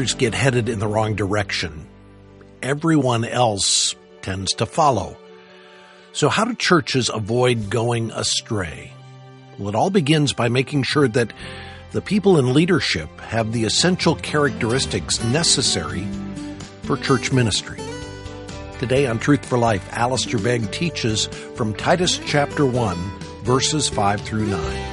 leaders get headed in the wrong direction, everyone else tends to follow. So how do churches avoid going astray? Well, it all begins by making sure that the people in leadership have the essential characteristics necessary for church ministry. Today on Truth for Life, Alistair Begg teaches from Titus chapter 1, verses 5 through 9.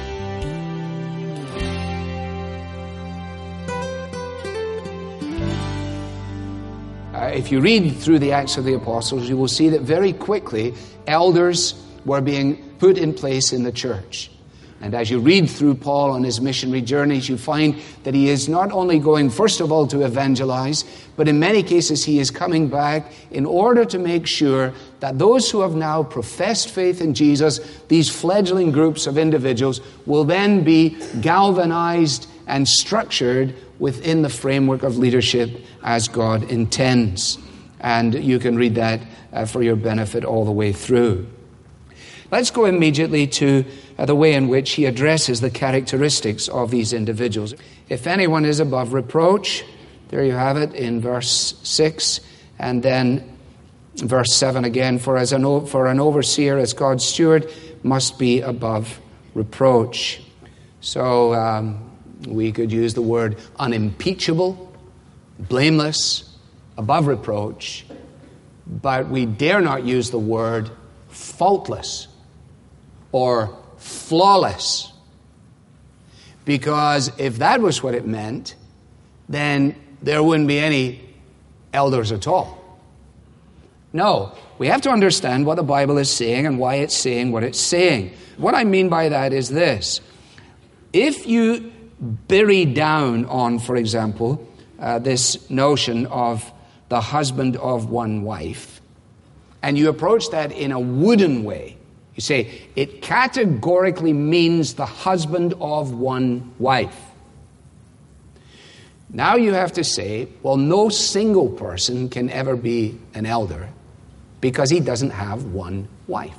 If you read through the Acts of the Apostles, you will see that very quickly elders were being put in place in the church. And as you read through Paul on his missionary journeys, you find that he is not only going, first of all, to evangelize, but in many cases he is coming back in order to make sure that those who have now professed faith in Jesus, these fledgling groups of individuals, will then be galvanized and structured within the framework of leadership as God intends. And you can read that for your benefit all the way through. Let's go immediately to the way in which he addresses the characteristics of these individuals. If anyone is above reproach, there you have it in verse 6, and then verse 7 again, for an overseer as God's steward must be above reproach. So we could use the word unimpeachable, blameless, above reproach, but we dare not use the word faultless or flawless, because if that was what it meant, then there wouldn't be any elders at all. No, we have to understand what the Bible is saying and why it's saying what it's saying. What I mean by that is this. If you bury down on, for example, this notion of the husband of one wife, and you approach that in a wooden way, you say, it categorically means the husband of one wife. Now you have to say, well, no single person can ever be an elder because he doesn't have one wife.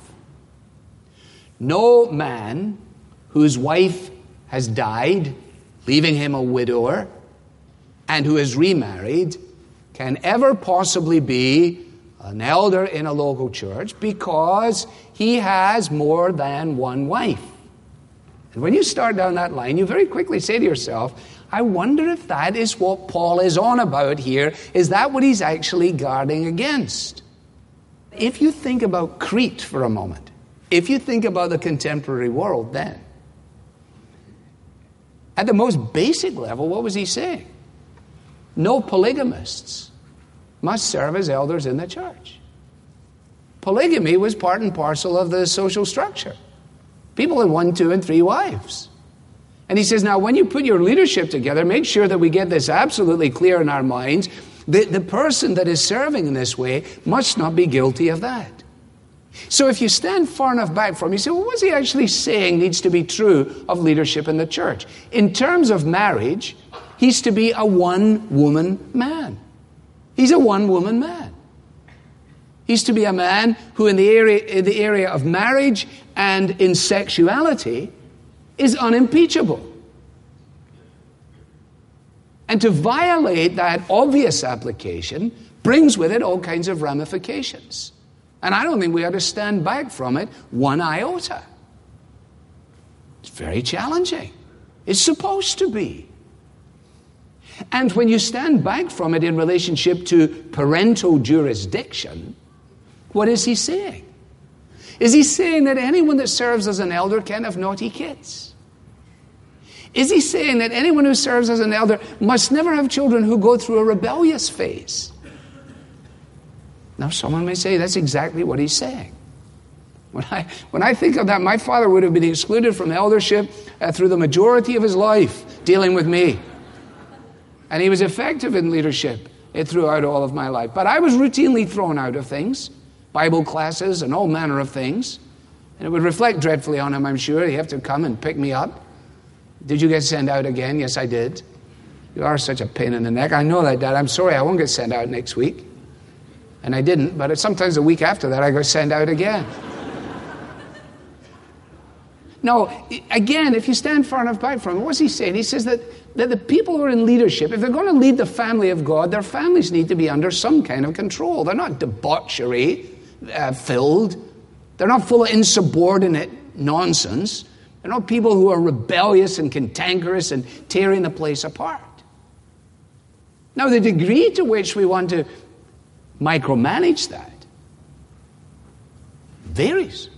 No man whose wife has died, leaving him a widower, and who is remarried, can ever possibly be an elder in a local church because he has more than one wife. And when you start down that line, you very quickly say to yourself, I wonder if that is what Paul is on about here. Is that what he's actually guarding against? If you think about Crete for a moment, if you think about the contemporary world then, at the most basic level, what was he saying? No polygamists must serve as elders in the church. Polygamy was part and parcel of the social structure. People had 1, 2, and 3 wives. And he says, now when you put your leadership together, make sure that we get this absolutely clear in our minds. The person that is serving in this way must not be guilty of that. So if you stand far enough back from him, you say, well, what's he actually saying needs to be true of leadership in the church? In terms of marriage, he's to be a one-woman man. He's a one-woman man. He's to be a man who in the area of marriage and in sexuality is unimpeachable. And to violate that obvious application brings with it all kinds of ramifications. And I don't think we ought to stand back from it one iota. It's very challenging. It's supposed to be. And when you stand back from it in relationship to parental jurisdiction, what is he saying? Is he saying that anyone that serves as an elder can have naughty kids? Is he saying that anyone who serves as an elder must never have children who go through a rebellious phase? Now, someone may say that's exactly what he's saying. When I think of that, my father would have been excluded from eldership through the majority of his life dealing with me. And he was effective in leadership throughout all of my life. But I was routinely thrown out of things, Bible classes and all manner of things. And it would reflect dreadfully on him, I'm sure. He'd have to come and pick me up. Did you get sent out again? Yes, I did. You are such a pain in the neck. I know that, Dad. I'm sorry I won't get sent out next week. And I didn't, but sometimes a week after that I got sent out again. No, again, if you stand far enough back from him, what's he saying? He says that the people who are in leadership, if they're going to lead the family of God, their families need to be under some kind of control. They're not debauchery filled. They're not full of insubordinate nonsense. They're not people who are rebellious and cantankerous and tearing the place apart. Now, the degree to which we want to micromanage that varies.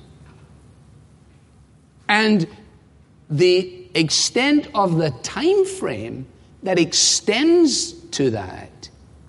And the extent of the time frame that extends to that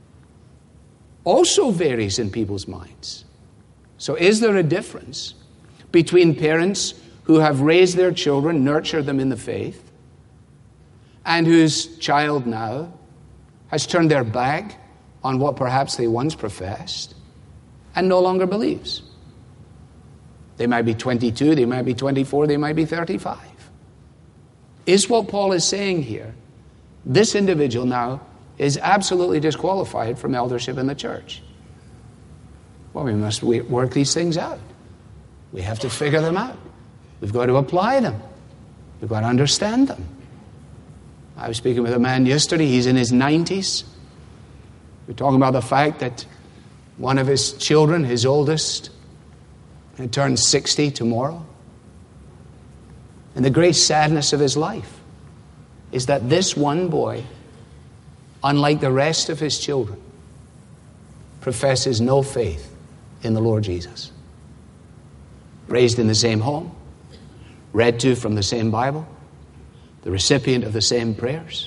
also varies in people's minds. So is there a difference between parents who have raised their children, nurtured them in the faith, and whose child now has turned their back on what perhaps they once professed and no longer believes? They might be 22, they might be 24, they might be 35. Is what Paul is saying here, this individual now is absolutely disqualified from eldership in the church? Well, we must work these things out. We have to figure them out. We've got to apply them. We've got to understand them. I was speaking with a man yesterday. He's in his 90s. We're talking about the fact that one of his children, his oldest, had turned 60 tomorrow. And the great sadness of his life is that this one boy, unlike the rest of his children, professes no faith in the Lord Jesus. Raised in the same home, read to from the same Bible, the recipient of the same prayers,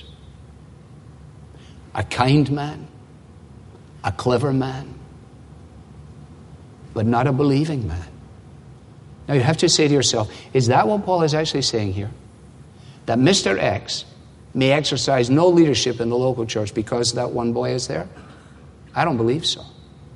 a kind man, a clever man, but not a believing man. Now you have to say to yourself, is that what Paul is actually saying here? That Mr. X may exercise no leadership in the local church because that one boy is there? I don't believe so.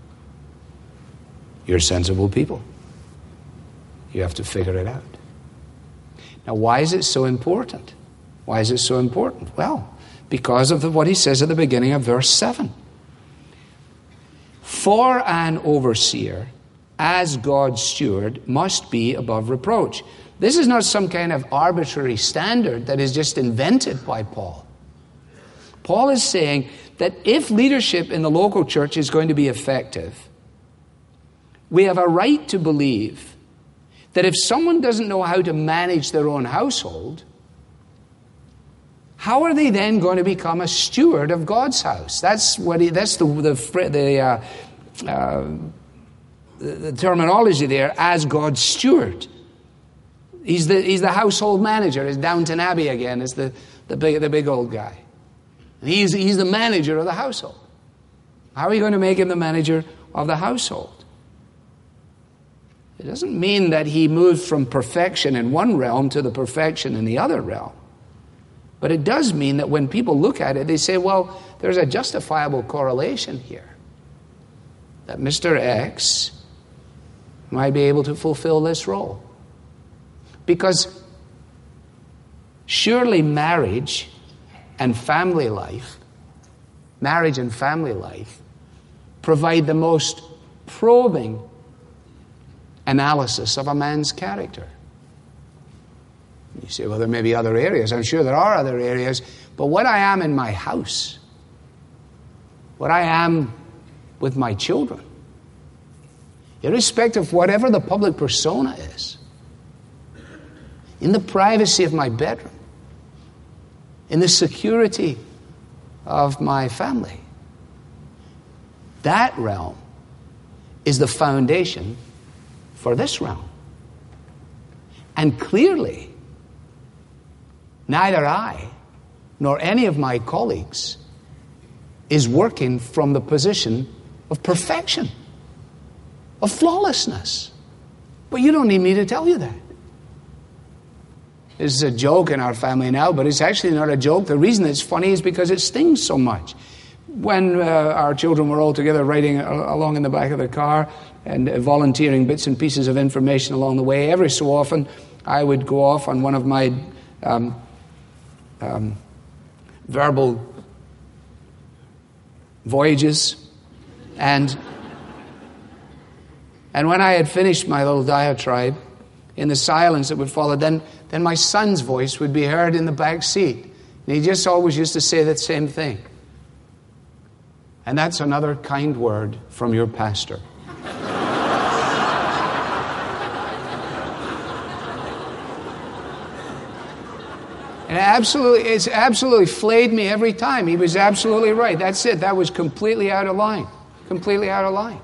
You're sensible people. You have to figure it out. Now, why is it so important? Why is it so important? Well, because of what he says at the beginning of verse 7. For an overseer, as God's steward, must be above reproach. This is not some kind of arbitrary standard that is just invented by Paul. Paul is saying that if leadership in the local church is going to be effective, we have a right to believe that if someone doesn't know how to manage their own household, how are they then going to become a steward of God's house? That's the terminology there, as God's steward. He's the household manager. It's Downton Abbey again. It's the big old guy. And he's the manager of the household. How are you going to make him the manager of the household? It doesn't mean that he moves from perfection in one realm to the perfection in the other realm. But it does mean that when people look at it, they say, well, there's a justifiable correlation here. That Mr. X might be able to fulfill this role. Because surely marriage and family life provide the most probing analysis of a man's character. You say, well, there may be other areas. I'm sure there are other areas. But what I am in my house, what I am with my children, irrespective of whatever the public persona is, in the privacy of my bedroom, in the security of my family, that realm is the foundation for this realm. And clearly, neither I nor any of my colleagues is working from the position of perfection, of flawlessness. But you don't need me to tell you that. This is a joke in our family now, but it's actually not a joke. The reason it's funny is because it stings so much. When our children were all together riding along in the back of the car and volunteering bits and pieces of information along the way, every so often I would go off on one of my verbal voyages, and when I had finished my little diatribe, in the silence that would follow, then then my son's voice would be heard in the back seat. And he just always used to say that same thing. And that's another kind word from your pastor. And it's absolutely flayed me every time. He was absolutely right. That's it. That was completely out of line. Completely out of line.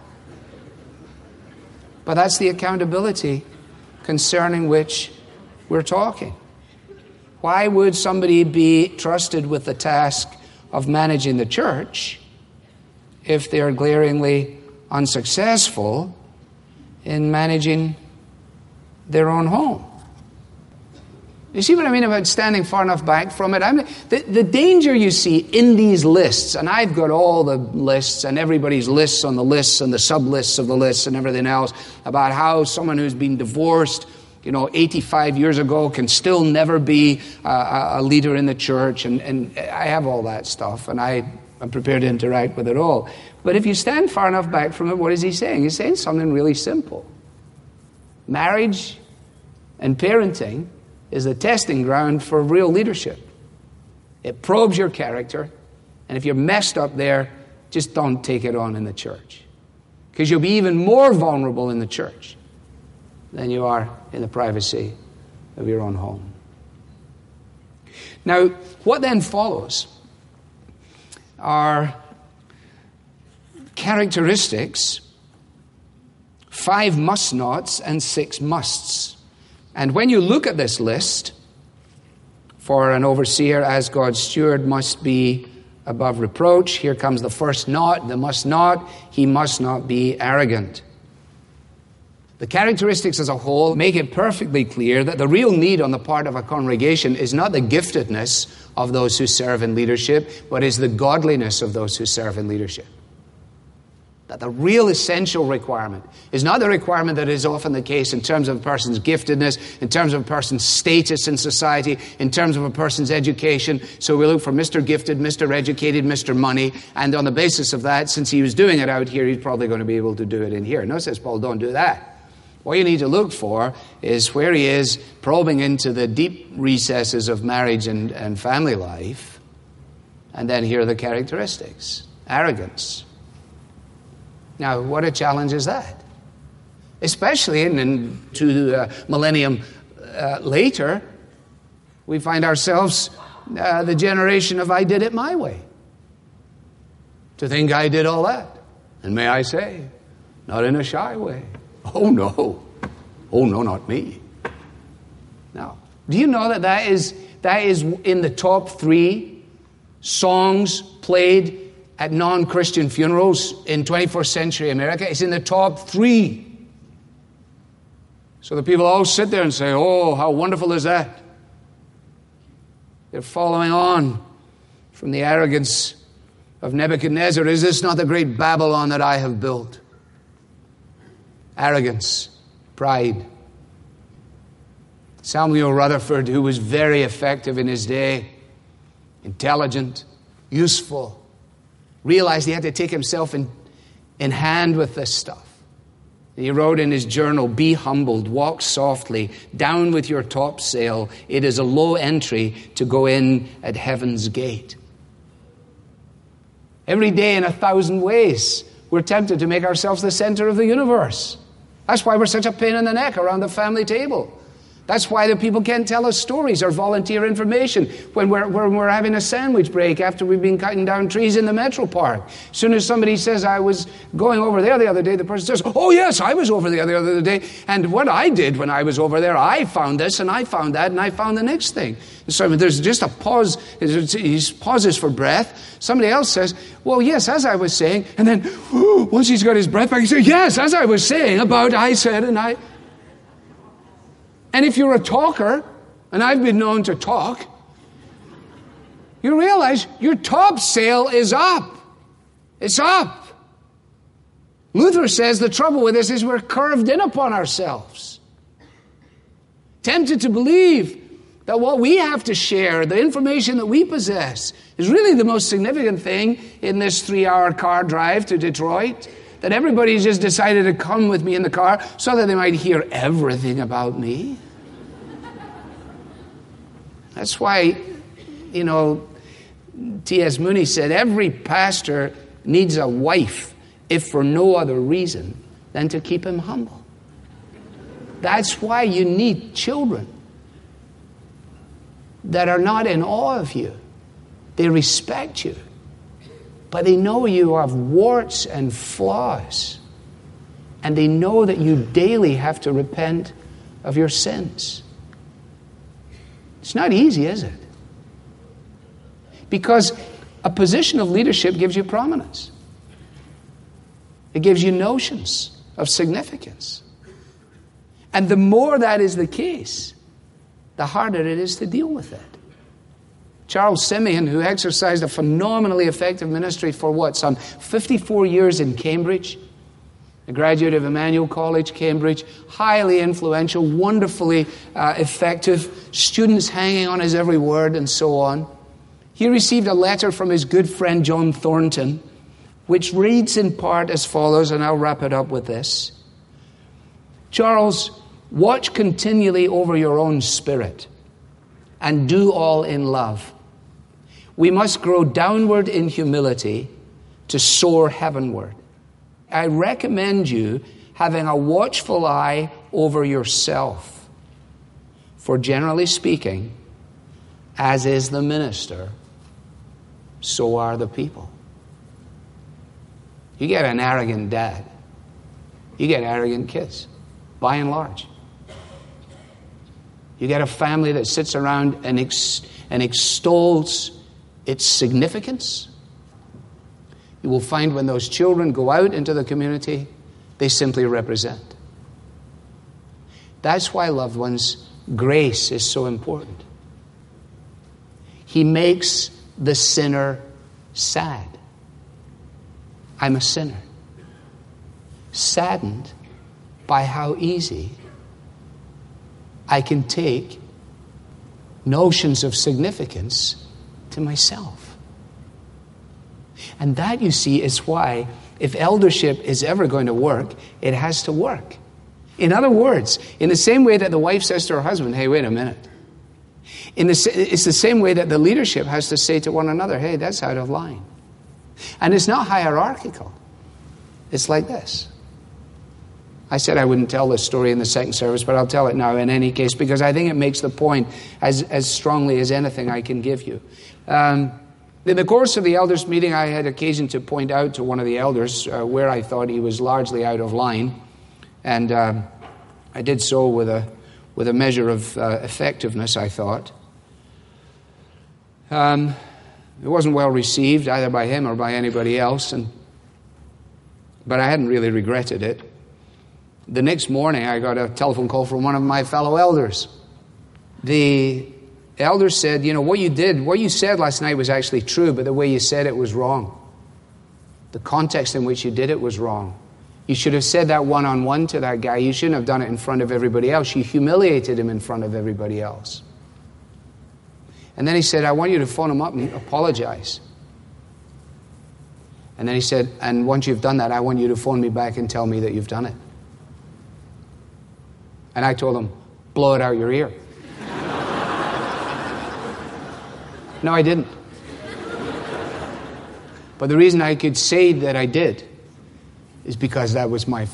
But that's the accountability concerning which we're talking. Why would somebody be trusted with the task of managing the church if they're glaringly unsuccessful in managing their own home? You see what I mean about standing far enough back from it? The danger you see in these lists, and I've got all the lists and everybody's lists on the lists and the sub-lists of the lists and everything else about how someone who's been divorced 85 years ago can still never be a leader in the church. And I have all that stuff, and I'm prepared to interact with it all. But if you stand far enough back from it, what is he saying? He's saying something really simple. Marriage and parenting is the testing ground for real leadership. It probes your character, and if you're messed up there, just don't take it on in the church. Because you'll be even more vulnerable in the church than you are in the privacy of your own home. Now, what then follows are characteristics, 5 must-nots and 6 musts. And when you look at this list, for an overseer as God's steward must be above reproach, here comes the first not, the must not, he must not be arrogant. The characteristics as a whole make it perfectly clear that the real need on the part of a congregation is not the giftedness of those who serve in leadership, but is the godliness of those who serve in leadership. That the real essential requirement is not the requirement that is often the case in terms of a person's giftedness, in terms of a person's status in society, in terms of a person's education. So we look for Mr. Gifted, Mr. Educated, Mr. Money, and on the basis of that, since he was doing it out here, he's probably going to be able to do it in here. No, says Paul, don't do that. What you need to look for is where he is probing into the deep recesses of marriage and family life, and then here are the characteristics. Arrogance. Now, what a challenge is that? Especially into the millennium later, we find ourselves the generation of I did it my way. To think I did all that. And may I say, not in a shy way. Oh no, not me. Now, do you know that is in the top 3 songs played at non-Christian funerals in 21st century America? It's in the top 3. So the people all sit there and say, oh, how wonderful is that? They're following on from the arrogance of Nebuchadnezzar. Is this not the great Babylon that I have built? Arrogance, pride. Samuel Rutherford, who was very effective in his day, intelligent, useful, realized he had to take himself in hand with this stuff. He wrote in his journal, be humbled, walk softly, down with your topsail. It is a low entry to go in at heaven's gate. Every day in 1,000 ways, we're tempted to make ourselves the center of the universe. That's why we're such a pain in the neck around the family table. That's why the people can't tell us stories or volunteer information when we're having a sandwich break after we've been cutting down trees in the Metro Park. As soon as somebody says, I was going over there the other day, the person says, oh yes, I was over there the other day. And what I did when I was over there, I found this and I found that and I found the next thing. So there's just a pause. He pauses for breath. Somebody else says, well, yes, as I was saying. And then once he's got his breath back, he says, yes, as I was saying about I said and I... And if you're a talker, and I've been known to talk, you realize your topsail is up. It's up. Luther says the trouble with this is we're curved in upon ourselves. Tempted to believe that what we have to share, the information that we possess, is really the most significant thing in this 3-hour car drive to Detroit. That everybody's just decided to come with me in the car so that they might hear everything about me. That's why, T.S. Mooney said, every pastor needs a wife, if for no other reason than to keep him humble. That's why you need children that are not in awe of you. They respect you, but they know you have warts and flaws, and they know that you daily have to repent of your sins. It's not easy, is it? Because a position of leadership gives you prominence. It gives you notions of significance. And the more that is the case, the harder it is to deal with it. Charles Simeon, who exercised a phenomenally effective ministry for some 54 years in Cambridge, a graduate of Emmanuel College, Cambridge, highly influential, wonderfully effective, students hanging on his every word and so on. He received a letter from his good friend John Thornton, which reads in part as follows, and I'll wrap it up with this. Charles, watch continually over your own spirit and do all in love. We must grow downward in humility to soar heavenward. I recommend you having a watchful eye over yourself. For generally speaking, as is the minister, so are the people. You get an arrogant dad, you get arrogant kids, by and large. You get a family that sits around and extols its significance. You will find when those children go out into the community, they simply represent. That's why, loved ones, grace is so important. He makes the sinner sad. I'm a sinner, saddened by how easy I can take notions of significance to myself. And that, you see, is why if eldership is ever going to work, it has to work. In other words, in the same way that the wife says to her husband, hey, wait a minute. It's the same way that the leadership has to say to one another, hey, that's out of line. And it's not hierarchical. It's like this. I said I wouldn't tell this story in the second service, but I'll tell it now in any case, because I think it makes the point as strongly as anything I can give you. In the course of the elders' meeting, I had occasion to point out to one of the elders where I thought he was largely out of line. And I did so with a measure of effectiveness, I thought. It wasn't well received, either by him or by anybody else, but I hadn't really regretted it. The next morning, I got a telephone call from one of my fellow elders. The elder said, what you said last night was actually true, but the way you said it was wrong. The context in which you did it was wrong. You should have said that one-on-one to that guy. You shouldn't have done it in front of everybody else. You humiliated him in front of everybody else. And then he said, I want you to phone him up and apologize. And then he said, and once you've done that, I want you to phone me back and tell me that you've done it. And I told him, blow it out your ear. No, I didn't. But the reason I could say that I did is because that was my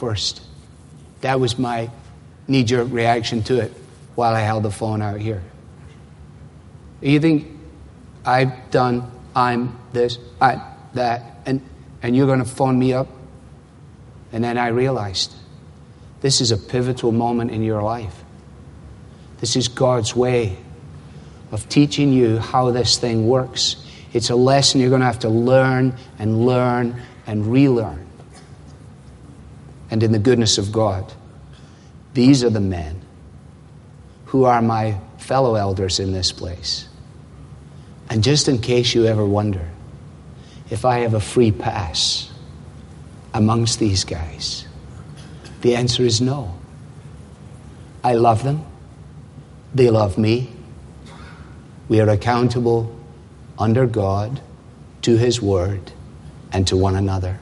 knee-jerk reaction to it while I held the phone out here. You think I'm this, that, and you're going to phone me up? And then I realized this is a pivotal moment in your life. This is God's way of teaching you how this thing works. It's a lesson you're going to have to learn and learn and relearn. And in the goodness of God, these are the men who are my fellow elders in this place. And just in case you ever wonder if I have a free pass amongst these guys, the answer is no. I love them. They love me. We are accountable under God to His Word and to one another.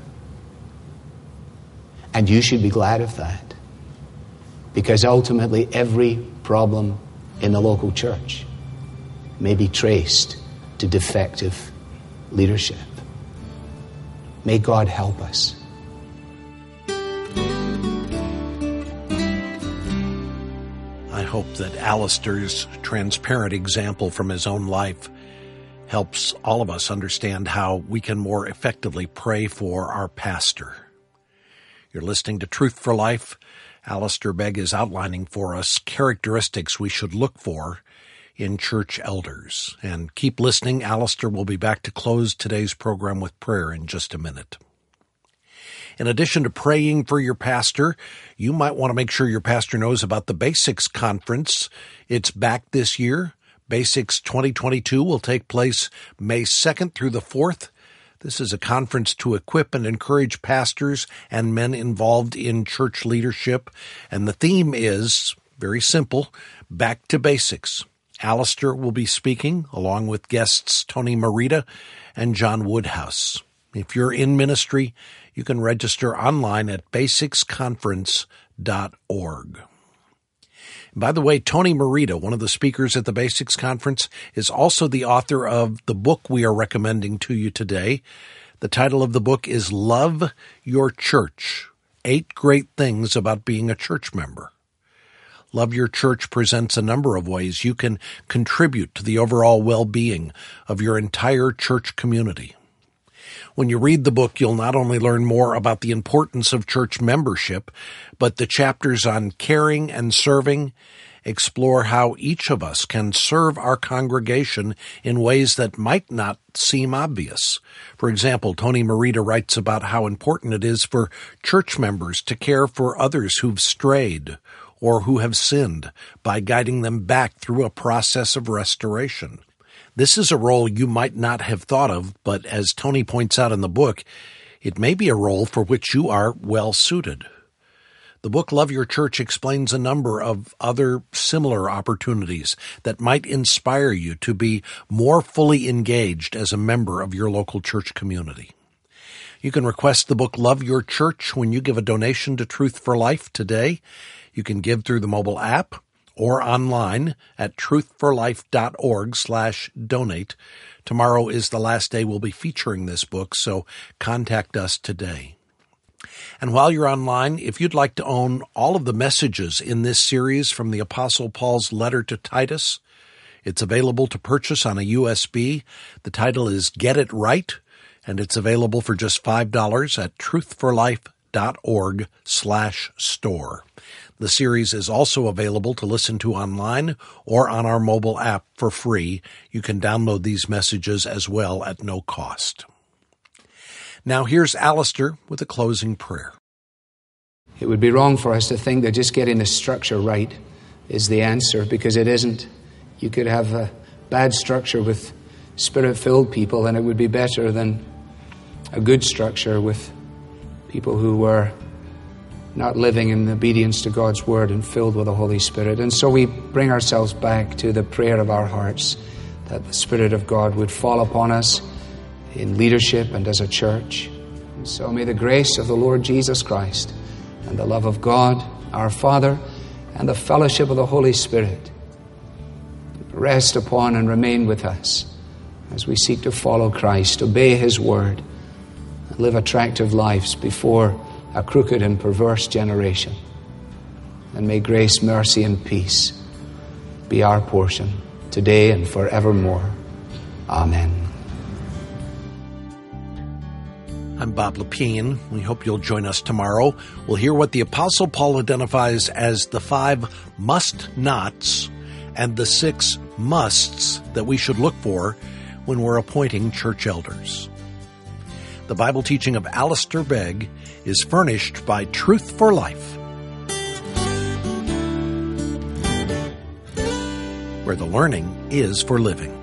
And you should be glad of that, because ultimately every problem in the local church may be traced to defective leadership. May God help us. I hope that Alistair's transparent example from his own life helps all of us understand how we can more effectively pray for our pastor. You're listening to Truth for Life. Alistair Begg is outlining for us characteristics we should look for in church elders. And keep listening. Alistair will be back to close today's program with prayer in just a minute. In addition to praying for your pastor, you might want to make sure your pastor knows about the Basics Conference. It's back this year. Basics 2022 will take place May 2nd through the 4th. This is a conference to equip and encourage pastors and men involved in church leadership. And the theme is, very simple, back to basics. Alistair will be speaking, along with guests Tony Merida and John Woodhouse. If you're in ministry, you can register online at basicsconference.org. By the way, Tony Merida, one of the speakers at the Basics Conference, is also the author of the book we are recommending to you today. The title of the book is Love Your Church, 8 Great Things About Being a Church Member. Love Your Church presents a number of ways you can contribute to the overall well-being of your entire church community. When you read the book, you'll not only learn more about the importance of church membership, but the chapters on caring and serving explore how each of us can serve our congregation in ways that might not seem obvious. For example, Tony Merida writes about how important it is for church members to care for others who've strayed or who have sinned by guiding them back through a process of restoration. This is a role you might not have thought of, but as Tony points out in the book, it may be a role for which you are well suited. The book Love Your Church explains a number of other similar opportunities that might inspire you to be more fully engaged as a member of your local church community. You can request the book Love Your Church when you give a donation to Truth for Life today. You can give through the mobile app or online at truthforlife.org/donate. Tomorrow is the last day we'll be featuring this book, so contact us today. And while you're online, if you'd like to own all of the messages in this series from the Apostle Paul's letter to Titus, it's available to purchase on a USB. The title is Get It Right, and it's available for just $5 at truthforlife.org/store. The series is also available to listen to online or on our mobile app for free. You can download these messages as well at no cost. Now here's Alistair with a closing prayer. It would be wrong for us to think that just getting the structure right is the answer, because it isn't. You could have a bad structure with Spirit-filled people, and it would be better than a good structure with people who were not living in obedience to God's Word and filled with the Holy Spirit. And so we bring ourselves back to the prayer of our hearts, that the Spirit of God would fall upon us in leadership and as a church. And so may the grace of the Lord Jesus Christ and the love of God, our Father, and the fellowship of the Holy Spirit rest upon and remain with us as we seek to follow Christ, obey His Word, and live attractive lives before a crooked and perverse generation. And may grace, mercy, and peace be our portion today and forevermore. Amen. I'm Bob Lepine. We hope you'll join us tomorrow. We'll hear what the Apostle Paul identifies as the 5 must-nots and the 6 musts that we should look for when we're appointing church elders. The Bible teaching of Alistair Begg is furnished by Truth for Life, where the learning is for living.